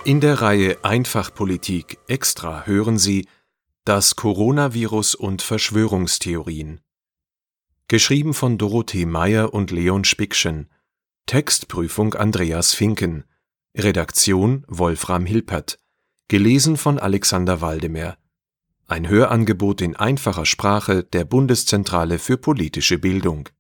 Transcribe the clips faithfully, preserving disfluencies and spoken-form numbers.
In der Reihe Einfach-Politik extra hören Sie das Coronavirus und Verschwörungstheorien. Geschrieben von Dorothee Meyer und Leon Spickschen. Textprüfung Andreas Finken. Redaktion Wolfram Hilpert. Gelesen von Alexander Waldemer. Ein Hörangebot in einfacher Sprache der Bundeszentrale für politische Bildung.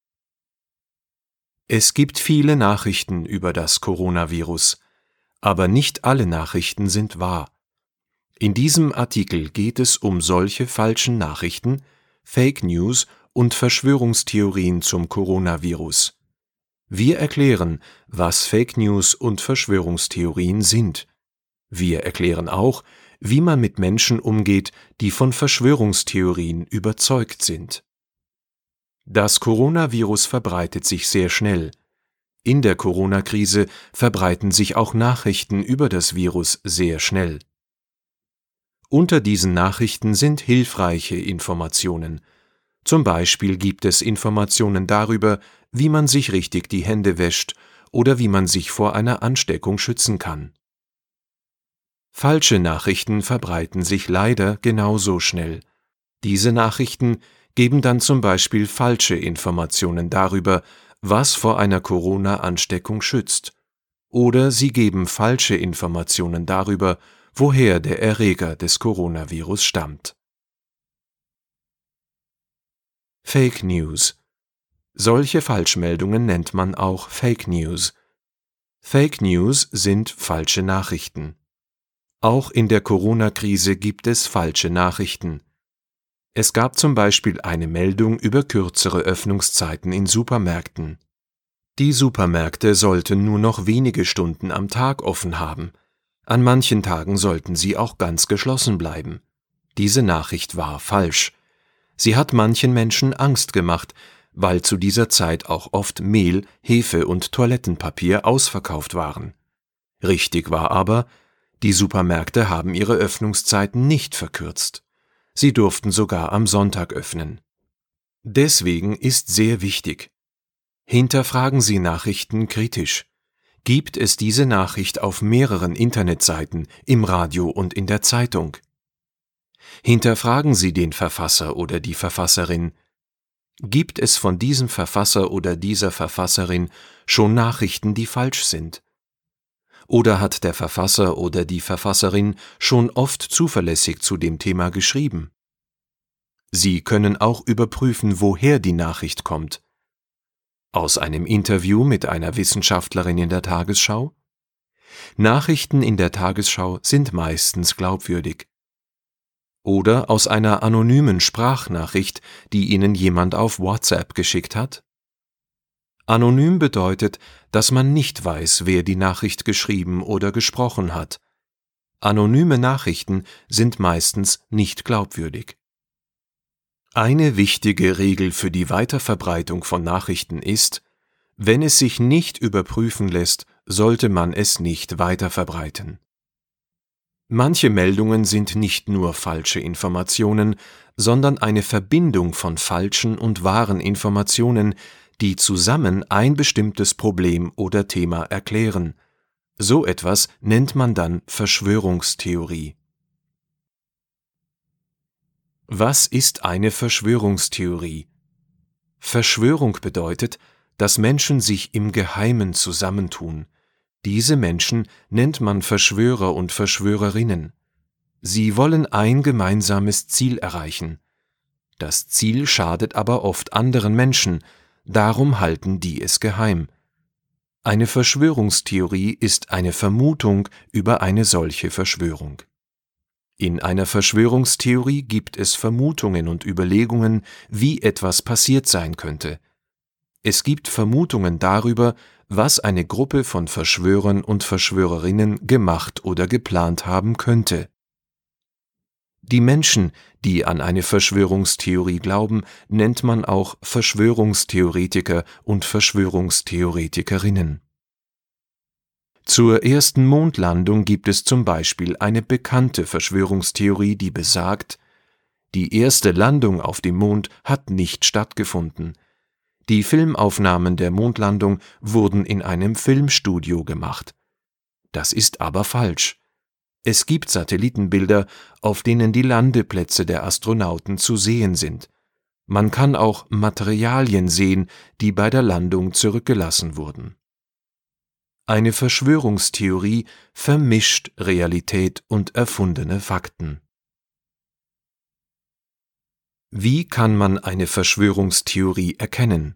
Es gibt viele Nachrichten über das Coronavirus, aber nicht alle Nachrichten sind wahr. In diesem Artikel geht es um solche falschen Nachrichten, Fake News und Verschwörungstheorien zum Coronavirus. Wir erklären, was Fake News und Verschwörungstheorien sind. Wir erklären auch, wie man mit Menschen umgeht, die von Verschwörungstheorien überzeugt sind. Das Coronavirus verbreitet sich sehr schnell. In der Corona-Krise verbreiten sich auch Nachrichten über das Virus sehr schnell. Unter diesen Nachrichten sind hilfreiche Informationen. Zum Beispiel gibt es Informationen darüber, wie man sich richtig die Hände wäscht oder wie man sich vor einer Ansteckung schützen kann. Falsche Nachrichten verbreiten sich leider genauso schnell. Diese Nachrichten geben dann zum Beispiel falsche Informationen darüber, was vor einer Corona-Ansteckung schützt. Oder sie geben falsche Informationen darüber, woher der Erreger des Coronavirus stammt. Fake News. Solche Falschmeldungen nennt man auch Fake News. Fake News sind falsche Nachrichten. Auch in der Corona-Krise gibt es falsche Nachrichten. Es gab zum Beispiel eine Meldung über kürzere Öffnungszeiten in Supermärkten. Die Supermärkte sollten nur noch wenige Stunden am Tag offen haben. An manchen Tagen sollten sie auch ganz geschlossen bleiben. Diese Nachricht war falsch. Sie hat manchen Menschen Angst gemacht, weil zu dieser Zeit auch oft Mehl, Hefe und Toilettenpapier ausverkauft waren. Richtig war aber, die Supermärkte haben ihre Öffnungszeiten nicht verkürzt. Sie durften sogar am Sonntag öffnen. Deswegen ist sehr wichtig: Hinterfragen Sie Nachrichten kritisch. Gibt es diese Nachricht auf mehreren Internetseiten, im Radio und in der Zeitung? Hinterfragen Sie den Verfasser oder die Verfasserin. Gibt es von diesem Verfasser oder dieser Verfasserin schon Nachrichten, die falsch sind? Oder hat der Verfasser oder die Verfasserin schon oft zuverlässig zu dem Thema geschrieben? Sie können auch überprüfen, woher die Nachricht kommt. Aus einem Interview mit einer Wissenschaftlerin in der Tagesschau? Nachrichten in der Tagesschau sind meistens glaubwürdig. Oder aus einer anonymen Sprachnachricht, die Ihnen jemand auf WhatsApp geschickt hat? Anonym bedeutet, dass man nicht weiß, wer die Nachricht geschrieben oder gesprochen hat. Anonyme Nachrichten sind meistens nicht glaubwürdig. Eine wichtige Regel für die Weiterverbreitung von Nachrichten ist: Wenn es sich nicht überprüfen lässt, sollte man es nicht weiterverbreiten. Manche Meldungen sind nicht nur falsche Informationen, sondern eine Verbindung von falschen und wahren Informationen, die zusammen ein bestimmtes Problem oder Thema erklären. So etwas nennt man dann Verschwörungstheorie. Was ist eine Verschwörungstheorie? Verschwörung bedeutet, dass Menschen sich im Geheimen zusammentun. Diese Menschen nennt man Verschwörer und Verschwörerinnen. Sie wollen ein gemeinsames Ziel erreichen. Das Ziel schadet aber oft anderen Menschen, darum halten die es geheim. Eine Verschwörungstheorie ist eine Vermutung über eine solche Verschwörung. In einer Verschwörungstheorie gibt es Vermutungen und Überlegungen, wie etwas passiert sein könnte. Es gibt Vermutungen darüber, was eine Gruppe von Verschwörern und Verschwörerinnen gemacht oder geplant haben könnte. Die Menschen, die an eine Verschwörungstheorie glauben, nennt man auch Verschwörungstheoretiker und Verschwörungstheoretikerinnen. Zur ersten Mondlandung gibt es zum Beispiel eine bekannte Verschwörungstheorie, die besagt: Die erste Landung auf dem Mond hat nicht stattgefunden. Die Filmaufnahmen der Mondlandung wurden in einem Filmstudio gemacht. Das ist aber falsch. Es gibt Satellitenbilder, auf denen die Landeplätze der Astronauten zu sehen sind. Man kann auch Materialien sehen, die bei der Landung zurückgelassen wurden. Eine Verschwörungstheorie vermischt Realität und erfundene Fakten. Wie kann man eine Verschwörungstheorie erkennen?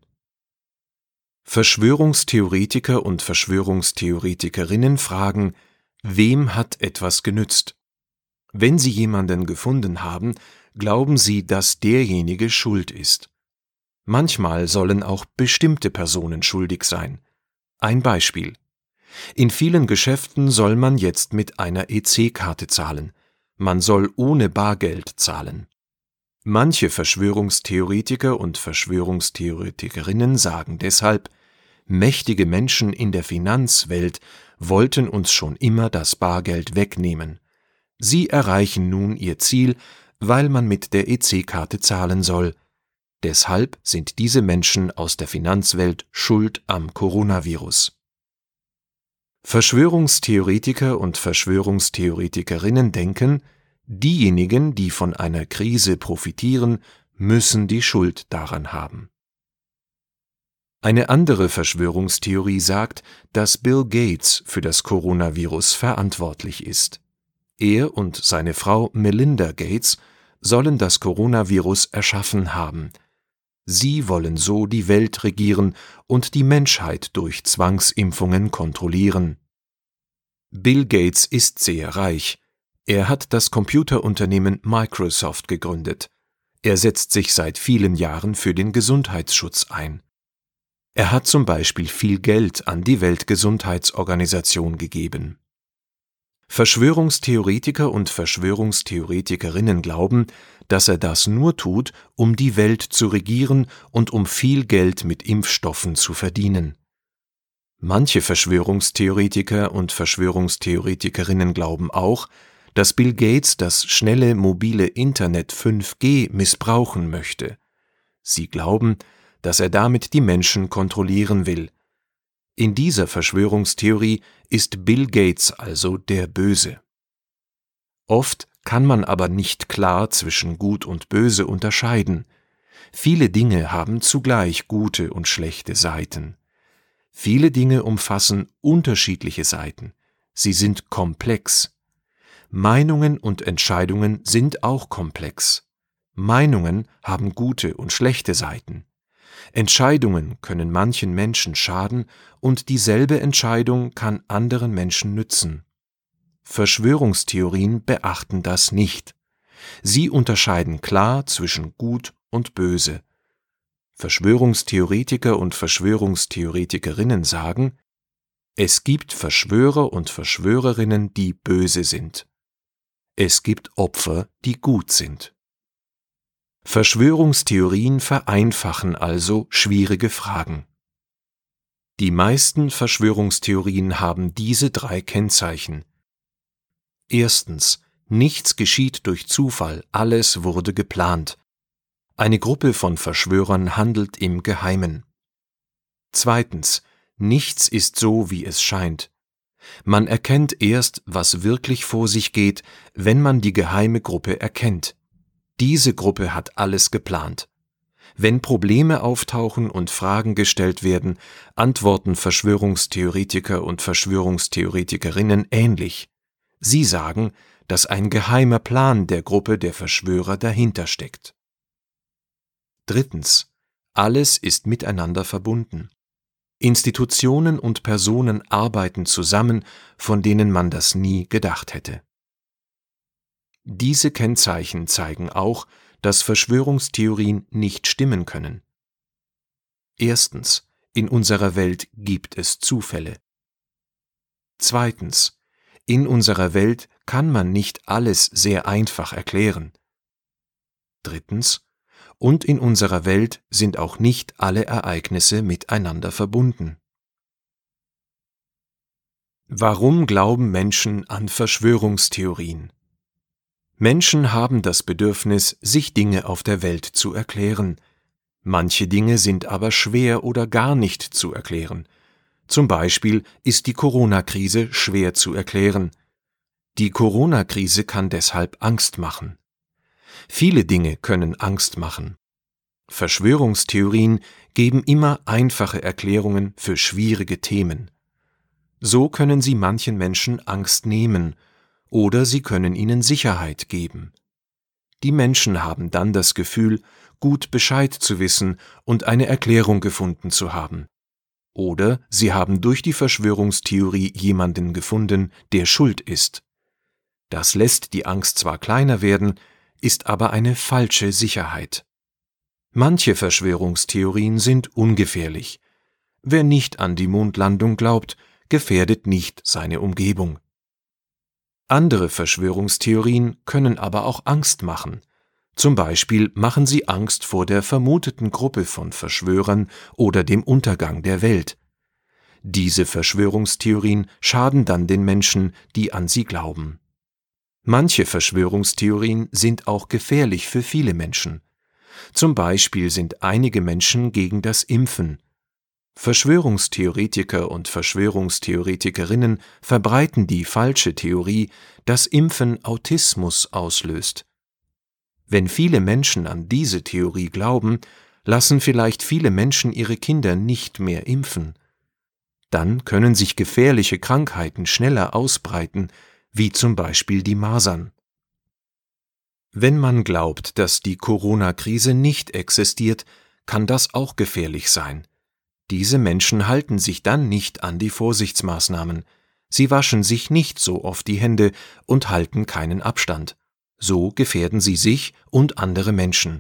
Verschwörungstheoretiker und Verschwörungstheoretikerinnen fragen, wem hat etwas genützt? Wenn sie jemanden gefunden haben, glauben sie, dass derjenige schuld ist. Manchmal sollen auch bestimmte Personen schuldig sein. Ein Beispiel: In vielen Geschäften soll man jetzt mit einer E C-Karte zahlen. Man soll ohne Bargeld zahlen. Manche Verschwörungstheoretiker und Verschwörungstheoretikerinnen sagen deshalb, mächtige Menschen in der Finanzwelt wollten uns schon immer das Bargeld wegnehmen. Sie erreichen nun ihr Ziel, weil man mit der E C-Karte zahlen soll. Deshalb sind diese Menschen aus der Finanzwelt schuld am Coronavirus. Verschwörungstheoretiker und Verschwörungstheoretikerinnen denken, diejenigen, die von einer Krise profitieren, müssen die Schuld daran haben. Eine andere Verschwörungstheorie sagt, dass Bill Gates für das Coronavirus verantwortlich ist. Er und seine Frau Melinda Gates sollen das Coronavirus erschaffen haben. Sie wollen so die Welt regieren und die Menschheit durch Zwangsimpfungen kontrollieren. Bill Gates ist sehr reich. Er hat das Computerunternehmen Microsoft gegründet. Er setzt sich seit vielen Jahren für den Gesundheitsschutz ein. Er hat zum Beispiel viel Geld an die Weltgesundheitsorganisation gegeben. Verschwörungstheoretiker und Verschwörungstheoretikerinnen glauben, dass er das nur tut, um die Welt zu regieren und um viel Geld mit Impfstoffen zu verdienen. Manche Verschwörungstheoretiker und Verschwörungstheoretikerinnen glauben auch, dass Bill Gates das schnelle mobile Internet fünf G missbrauchen möchte. Sie glauben, dass er damit die Menschen kontrollieren will. In dieser Verschwörungstheorie ist Bill Gates also der Böse. Oft kann man aber nicht klar zwischen Gut und Böse unterscheiden. Viele Dinge haben zugleich gute und schlechte Seiten. Viele Dinge umfassen unterschiedliche Seiten. Sie sind komplex. Meinungen und Entscheidungen sind auch komplex. Meinungen haben gute und schlechte Seiten. Entscheidungen können manchen Menschen schaden und dieselbe Entscheidung kann anderen Menschen nützen. Verschwörungstheorien beachten das nicht. Sie unterscheiden klar zwischen Gut und Böse. Verschwörungstheoretiker und Verschwörungstheoretikerinnen sagen, es gibt Verschwörer und Verschwörerinnen, die böse sind. Es gibt Opfer, die gut sind. Verschwörungstheorien vereinfachen also schwierige Fragen. Die meisten Verschwörungstheorien haben diese drei Kennzeichen. Erstens: Nichts geschieht durch Zufall, alles wurde geplant. Eine Gruppe von Verschwörern handelt im Geheimen. Zweitens: Nichts ist so, wie es scheint. Man erkennt erst, was wirklich vor sich geht, wenn man die geheime Gruppe erkennt. Diese Gruppe hat alles geplant. Wenn Probleme auftauchen und Fragen gestellt werden, antworten Verschwörungstheoretiker und Verschwörungstheoretikerinnen ähnlich. Sie sagen, dass ein geheimer Plan der Gruppe der Verschwörer dahinter steckt. Drittens: Alles ist miteinander verbunden. Institutionen und Personen arbeiten zusammen, von denen man das nie gedacht hätte. Diese Kennzeichen zeigen auch, dass Verschwörungstheorien nicht stimmen können. Erstens: In unserer Welt gibt es Zufälle. Zweitens: In unserer Welt kann man nicht alles sehr einfach erklären. Drittens: Und in unserer Welt sind auch nicht alle Ereignisse miteinander verbunden. Warum glauben Menschen an Verschwörungstheorien? Menschen haben das Bedürfnis, sich Dinge auf der Welt zu erklären. Manche Dinge sind aber schwer oder gar nicht zu erklären. Zum Beispiel ist die Corona-Krise schwer zu erklären. Die Corona-Krise kann deshalb Angst machen. Viele Dinge können Angst machen. Verschwörungstheorien geben immer einfache Erklärungen für schwierige Themen. So können sie manchen Menschen Angst nehmen oder sie können ihnen Sicherheit geben. Die Menschen haben dann das Gefühl, gut Bescheid zu wissen und eine Erklärung gefunden zu haben. Oder sie haben durch die Verschwörungstheorie jemanden gefunden, der schuld ist. Das lässt die Angst zwar kleiner werden, ist aber eine falsche Sicherheit. Manche Verschwörungstheorien sind ungefährlich. Wer nicht an die Mondlandung glaubt, gefährdet nicht seine Umgebung. Andere Verschwörungstheorien können aber auch Angst machen. Zum Beispiel machen sie Angst vor der vermuteten Gruppe von Verschwörern oder dem Untergang der Welt. Diese Verschwörungstheorien schaden dann den Menschen, die an sie glauben. Manche Verschwörungstheorien sind auch gefährlich für viele Menschen. Zum Beispiel sind einige Menschen gegen das Impfen. Verschwörungstheoretiker und Verschwörungstheoretikerinnen verbreiten die falsche Theorie, dass Impfen Autismus auslöst. Wenn viele Menschen an diese Theorie glauben, lassen vielleicht viele Menschen ihre Kinder nicht mehr impfen. Dann können sich gefährliche Krankheiten schneller ausbreiten, wie zum Beispiel die Masern. Wenn man glaubt, dass die Corona-Krise nicht existiert, kann das auch gefährlich sein. Diese Menschen halten sich dann nicht an die Vorsichtsmaßnahmen. Sie waschen sich nicht so oft die Hände und halten keinen Abstand. So gefährden sie sich und andere Menschen.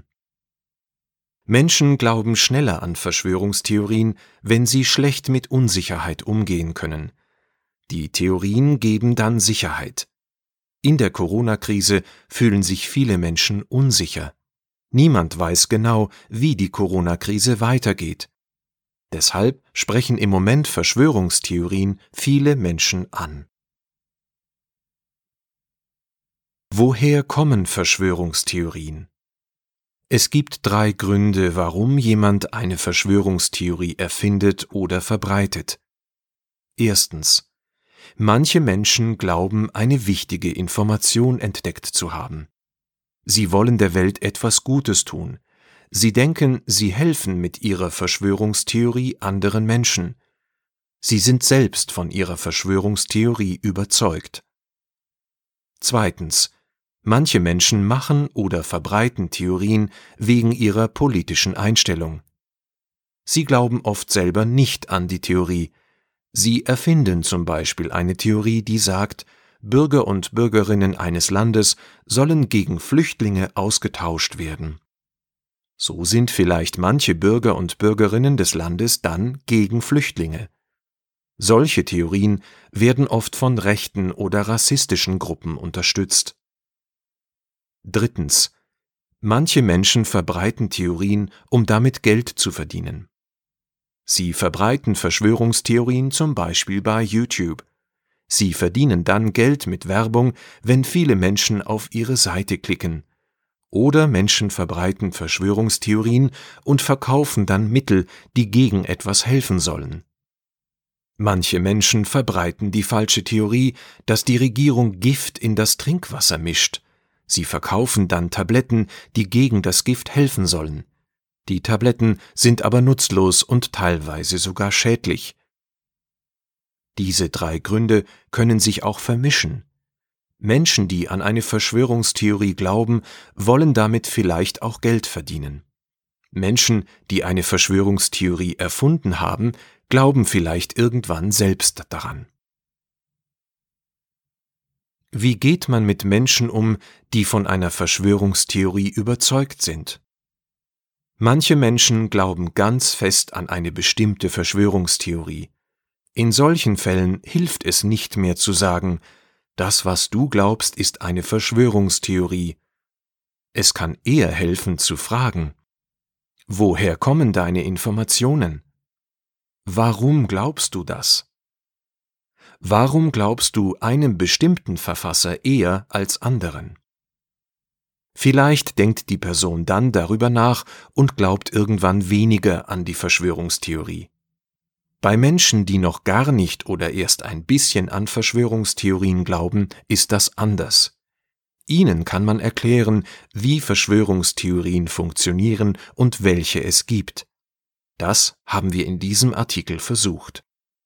Menschen glauben schneller an Verschwörungstheorien, wenn sie schlecht mit Unsicherheit umgehen können. Die Theorien geben dann Sicherheit. In der Corona-Krise fühlen sich viele Menschen unsicher. Niemand weiß genau, wie die Corona-Krise weitergeht. Deshalb sprechen im Moment Verschwörungstheorien viele Menschen an. Woher kommen Verschwörungstheorien? Es gibt drei Gründe, warum jemand eine Verschwörungstheorie erfindet oder verbreitet. Erstens: Manche Menschen glauben, eine wichtige Information entdeckt zu haben. Sie wollen der Welt etwas Gutes tun. Sie denken, sie helfen mit ihrer Verschwörungstheorie anderen Menschen. Sie sind selbst von ihrer Verschwörungstheorie überzeugt. Zweitens: Manche Menschen machen oder verbreiten Theorien wegen ihrer politischen Einstellung. Sie glauben oft selber nicht an die Theorie. Sie erfinden zum Beispiel eine Theorie, die sagt, Bürger und Bürgerinnen eines Landes sollen gegen Flüchtlinge ausgetauscht werden. So sind vielleicht manche Bürger und Bürgerinnen des Landes dann gegen Flüchtlinge. Solche Theorien werden oft von rechten oder rassistischen Gruppen unterstützt. Drittens: Manche Menschen verbreiten Theorien, um damit Geld zu verdienen. Sie verbreiten Verschwörungstheorien zum Beispiel bei YouTube. Sie verdienen dann Geld mit Werbung, wenn viele Menschen auf ihre Seite klicken. Oder Menschen verbreiten Verschwörungstheorien und verkaufen dann Mittel, die gegen etwas helfen sollen. Manche Menschen verbreiten die falsche Theorie, dass die Regierung Gift in das Trinkwasser mischt. Sie verkaufen dann Tabletten, die gegen das Gift helfen sollen. Die Tabletten sind aber nutzlos und teilweise sogar schädlich. Diese drei Gründe können sich auch vermischen. Menschen, die an eine Verschwörungstheorie glauben, wollen damit vielleicht auch Geld verdienen. Menschen, die eine Verschwörungstheorie erfunden haben, glauben vielleicht irgendwann selbst daran. Wie geht man mit Menschen um, die von einer Verschwörungstheorie überzeugt sind? Manche Menschen glauben ganz fest an eine bestimmte Verschwörungstheorie. In solchen Fällen hilft es nicht mehr zu sagen, das, was du glaubst, ist eine Verschwörungstheorie. Es kann eher helfen zu fragen, woher kommen deine Informationen? Warum glaubst du das? Warum glaubst du einem bestimmten Verfasser eher als anderen? Vielleicht denkt die Person dann darüber nach und glaubt irgendwann weniger an die Verschwörungstheorie. Bei Menschen, die noch gar nicht oder erst ein bisschen an Verschwörungstheorien glauben, ist das anders. Ihnen kann man erklären, wie Verschwörungstheorien funktionieren und welche es gibt. Das haben wir in diesem Artikel versucht.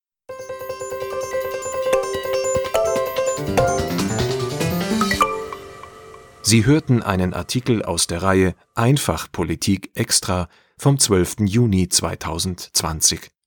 Sie hörten einen Artikel aus der Reihe Einfach Politik extra vom zwölften Juni zweitausendzwanzig.